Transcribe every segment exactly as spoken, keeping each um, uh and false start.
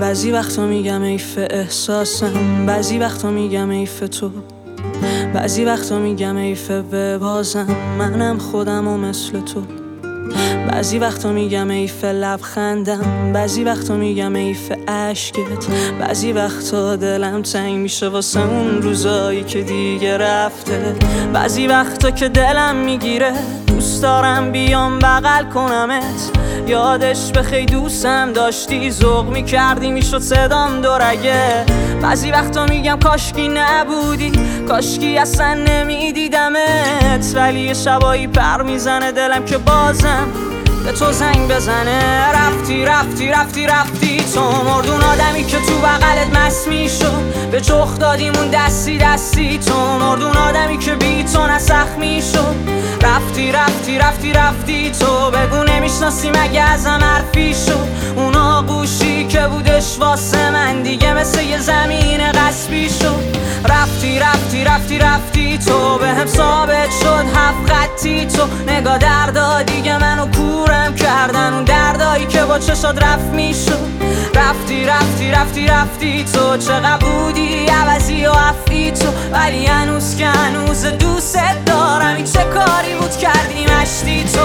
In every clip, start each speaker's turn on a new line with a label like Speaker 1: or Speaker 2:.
Speaker 1: بعضی وقتا میگم حیف احساسم، بعضی وقتا میگم حیف تو، بعضی وقتا میگم حیف ببازم منم خودم و مثل تو. بعضی وقتا میگم حیف لبخندم، بعضی وقتا میگم حیف عشقت، بعضی وقتا دلم تنگ میشه واسه اون روزایی که دیگه رفته. بعضی وقتا که دلم میگیره دوست دارم بیام بغل کنمت، یادش بخی دوستم داشتی ذوق میکردی میشد صدام دورگه. بعضی وقتا میگم کاشکی نبودی، کاشکی اصلا نمیدیدمت، ولی یه شبایی پر میزنه دلم که بازم به تو زنگ بزنه. رفتی رفتی رفتی رفتی تو مردون آدمی که تو بغلت مست میشد، به چخ دادیمون دستی دستی تو مردون آدمی که بی تو نسخ میشد. رفتی رفتی رفتی رفتی تو بگو نمیشناسی مگه ازم حرفی شد، اون آغوشی که بودش واسه من دیگه مثل یه زمین غصبی شد. رفتی رفتی رفتی رفتی تو به هم ثابت شد هفت خطی تو، نگاه دردا دیگه منو کورم کردن اون دردایی که با چشات رفت میشد. رفتی رفتی رفتی رفتی تو چقدر بودی عوضی و عفی تو، ولی هنوز که هنوز دوست دارم. این چه کاری بود کردی مشتی تو.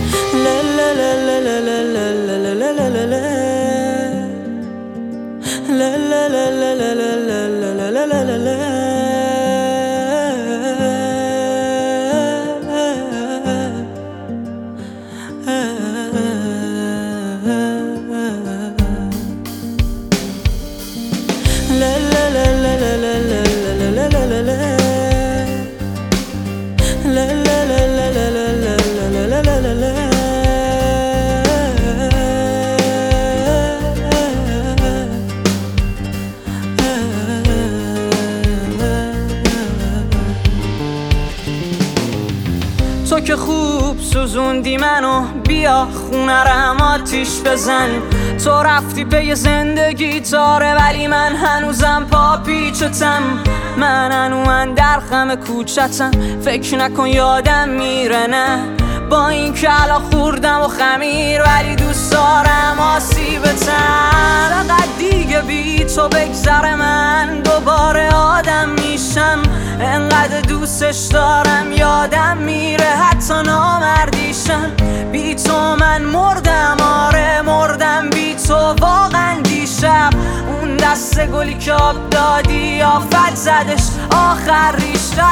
Speaker 1: تو که خوب سوزوندی منو، بیا خونه رم آتیش بزن. تو رفتی پی زندگی تاره ولی من هنوزم پا پیچتم، من هنوز در خم کوچتم. فکر نکن یادم میره نه، با این که الان خوردم و خمیر ولی دوست دارم آسیبتم. فقط دیگه بی تو بگذره من دوباره آدم میشم، انقدر دوستش دارم یادم میره حتی نامردیشم. بی تو من مردم، آره مردم بی تو واقعا دیشب. اون دست گلی که آب دادی آفت زدش آخر ریشتر.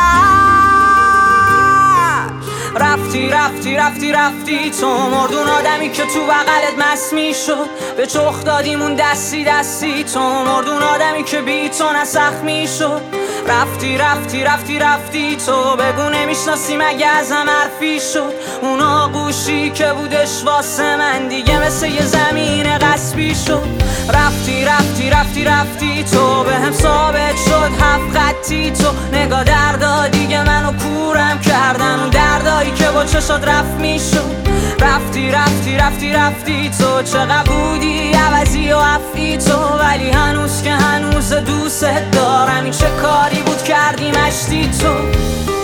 Speaker 1: رفتی رفتی رفتی رفتی تو مردون آدمی که تو بغلت مست میشد، به چخ دادیمون دستی دستی تو مردون آدمی که بی تو نسخ میشد. رفتی رفتی رفتی رفتی تو بگو نمیشناسی مگه ازم حرفی شد، اون آغوشی که بودش واسه من دیگه مثل یه زمین غصبی شد. رفتی رفتی رفتی رفتی تو به هم ثابت شد هفت خطی تو، نگاه دردا دیگه منو کورم کردن اون دردایی که با چشات رفت میشد. رفتی رفتی رفتی رفتی تو چقدر بودی عوضی و عفی تو، ولی هنوز که هنوز دوست دارم. این چه کاری بود کردی مشتی تو.